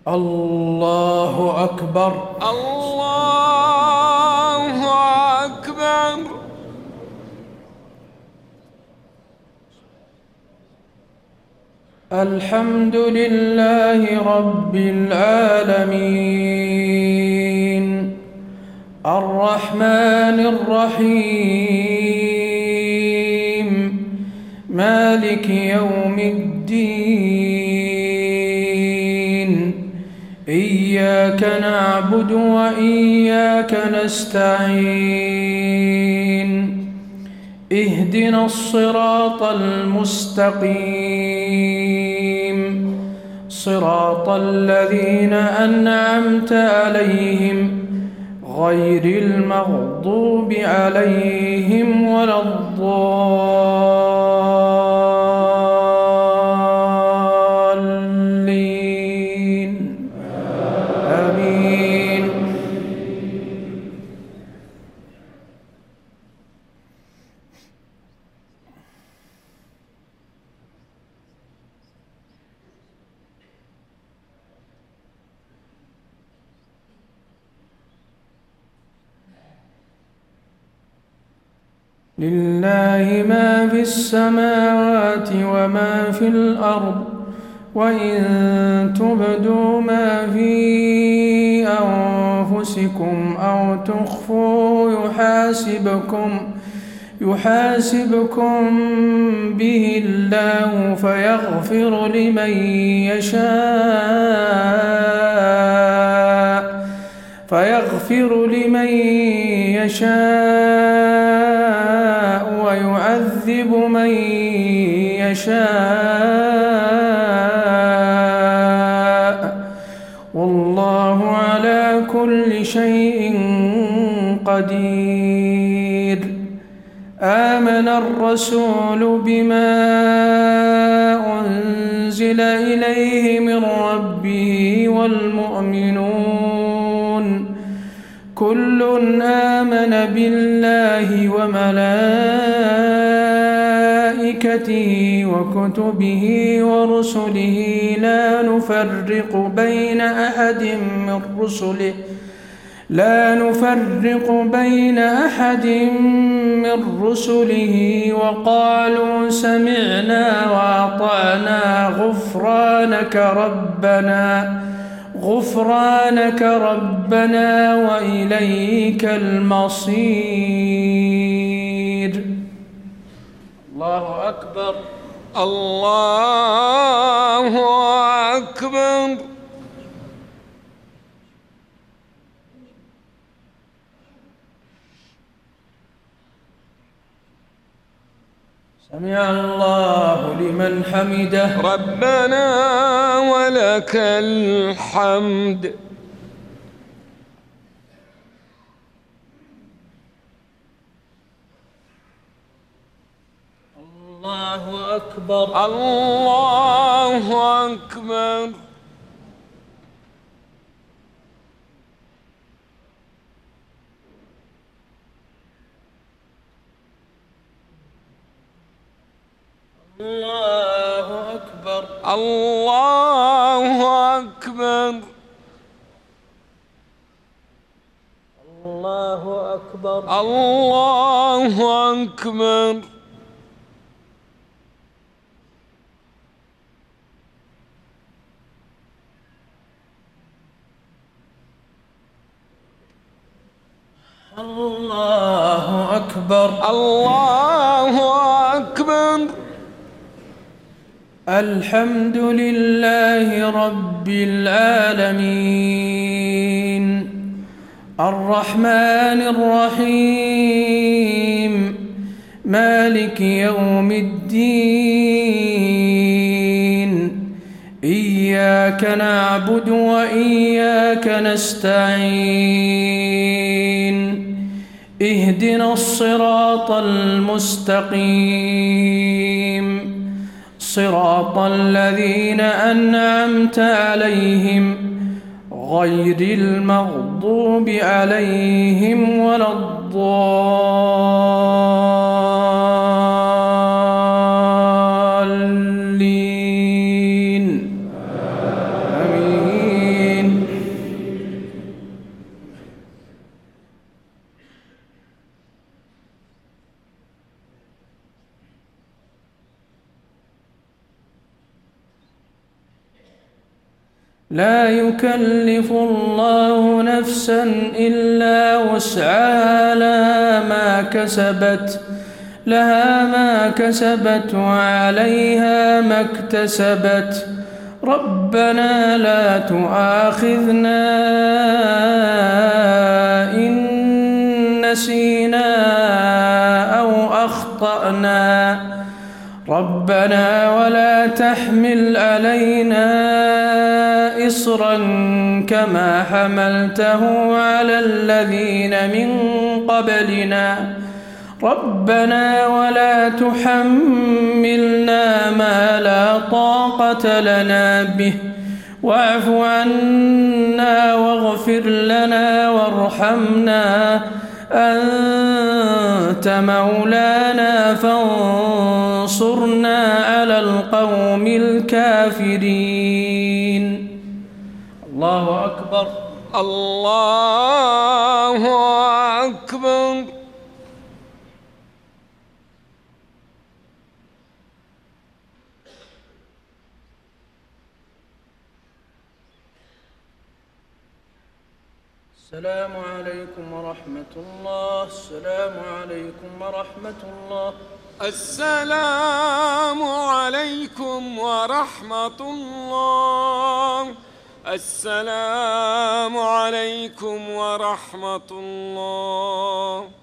الله أكبر. الله أكبر. الحمد لله رب العالمين الرحمن الرحيم مالك يوم الدين إياك نعبد وإياك نستعين اهدنا الصراط المستقيم صراط الذين أنعمت عليهم غير المغضوب عليهم ولا الضالين آمين. لله ما في السماوات وما في الأرض وإن تبدوا ما في أنفسكم أو تخفوا يحاسبكم به الله فيغفر لمن يشاء ويعذب من يشاء والله على كل شيء قدير. آمن الرسول بما أنزل إليه من ربه والمؤمنون كل آمن بالله وملائكته وكتبه ورسله لا نفرق بين أحد من رسله وقالوا سمعنا وأطعنا غفرانك ربنا وإليك المصير. الله أكبر. الله أكبر. سمع الله لمن حمده. ربنا ولك الحمد. الله أكبر. الله أكبر. الله أكبر. الله أكبر. الله أكبر. الله أكبر. الله أكبر. الله أكبر. الحمد لله رب العالمين الرحمن الرحيم مالك يوم الدين إياك نعبد وإياك نستعين اهدنا الصراط المستقيم صراط الذين أنعمت عليهم غير المغضوب عليهم ولا الضالين آمين. لا يكلف الله نفسا إلا وسعها، لها ما كسبت وعليها ما اكتسبت. ربنا لا تؤاخذنا إن نسينا أو أخطأنا، ربنا ولا تحمل علينا إصرا كما حملته على الذين من قبلنا، ربنا ولا تحملنا ما لا طاقة لنا به، واعف عنا واغفر لنا وارحمنا، أنت مولانا فانصرنا على القوم الكافرين. الله أكبر. الله أكبر. السلام عليكم ورحمة الله. السلام عليكم ورحمة الله. السلام عليكم ورحمة الله. السلام عليكم ورحمة الله.